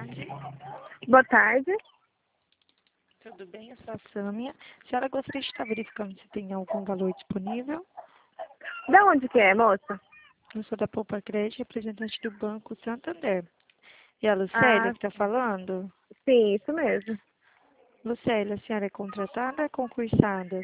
tarde. Boa tarde. Tudo bem? Eu sou a Sâmia. A senhora gostaria de estar verificando se tem algum valor disponível? Da onde que é, moça? Eu sou da Poupa Crédito, representante do Banco Santander. E a Lucélia Ah, que está falando? sim, isso mesmo. Lucélia, a senhora é contratada ou é concursada?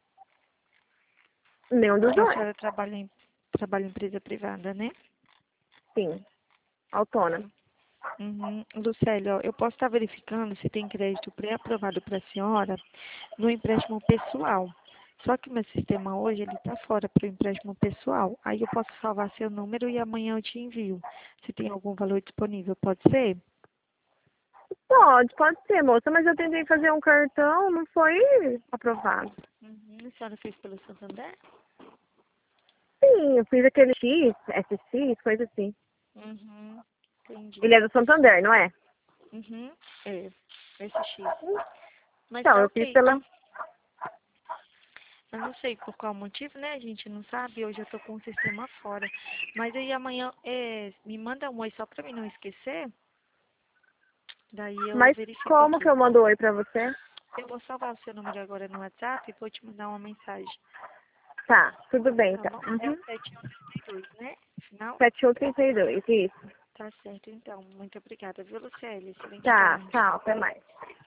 Nenhum dos Porque a dois. senhora trabalha em empresa privada, né? Sim, autônomo. Uhum. Lucélia, ó, eu posso estar verificando se tem crédito pré-aprovado para a senhora no empréstimo pessoal. Só que meu sistema hoje ele está fora para o empréstimo pessoal. Aí eu posso salvar seu número e amanhã eu te envio. Se tem algum valor disponível, pode ser? Pode ser, moça, mas eu tentei fazer um cartão, não foi aprovado. Uhum. A senhora fez pelo Santander? Sim, eu fiz aquele X, SX, coisa assim. Uhum. Ele Entendi. é do Santander, não é? Uhum. É, esse X. Mas Então, tá eu fiz ok, pela... então. Eu não sei por qual motivo, né? A gente não sabe. Hoje eu tô com o sistema fora. Mas aí amanhã me manda um oi só pra mim não esquecer. Daí eu Mas verifico como que aqui. eu mando oi pra você? Eu vou salvar o seu número agora no WhatsApp e vou te mandar uma mensagem. Tá, tudo bem, Tá então. bom? É o Uhum. 7132, né? Final? 7132, isso. Tá certo, então. Muito obrigada, viu, Lucélia? Excelente Tá, tarde. tchau, até mais.